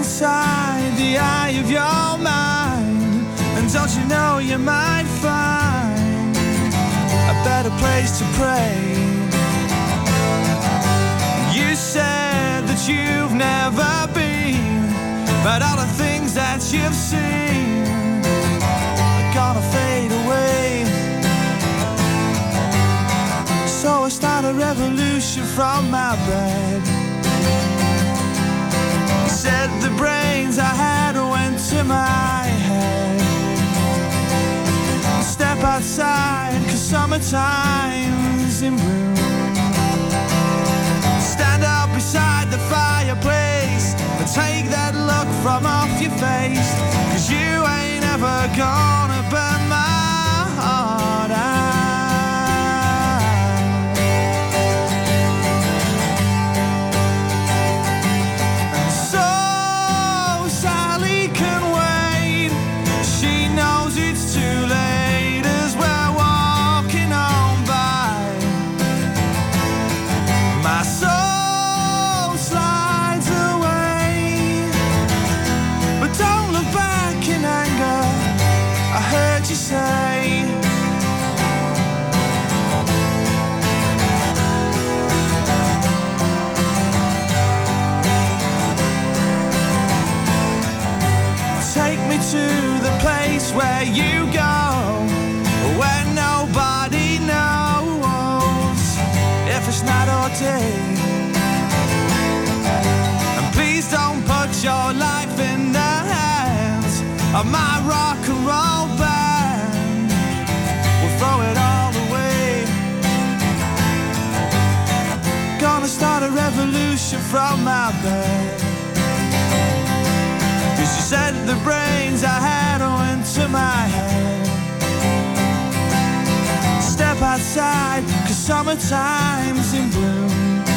inside the eye of your mind. And don't you know you might find a better place to pray. You said that you've never been, but all the things that you've seen are gonna fade away. So I start a revolution from my bed. Said the brains I had went to my head. Step outside, 'cause summertime's in bloom. Stand up beside the fireplace and take that look from off your face, 'cause you ain't ever gonna burn my heart out. Say take me to the place where you go, where nobody knows if it's night or day. And please don't put your life in the hands of my rock and roll band. We'll throw it all away. Gonna start a revolution from my bed. 'Cause you said the brains I had went to my head. Step outside, 'cause summertime's in bloom.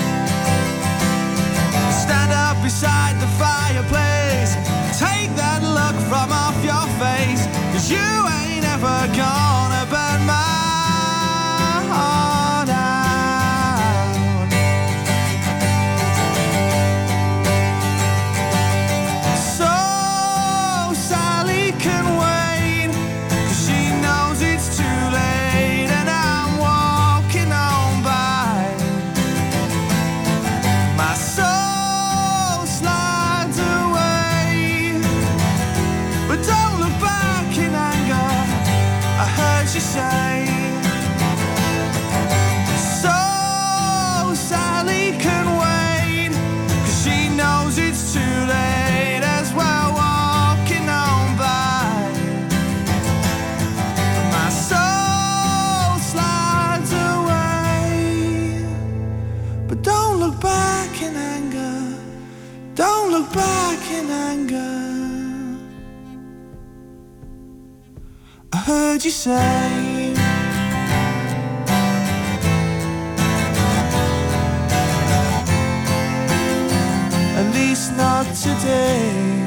Stand up beside the fireplace, take that look from off your face, 'cause you ain't ever gonna burn my heart out. So Sally can wait, 'cause she knows it's too late, and I'm walking on by. My soul slides away, but don't look back in anger, I heard you say. So Sally can wait, 'cause she knows it's too late as we're walking on by. My soul slides away, but don't look back in anger, don't look back in anger, I heard you say. At least not today.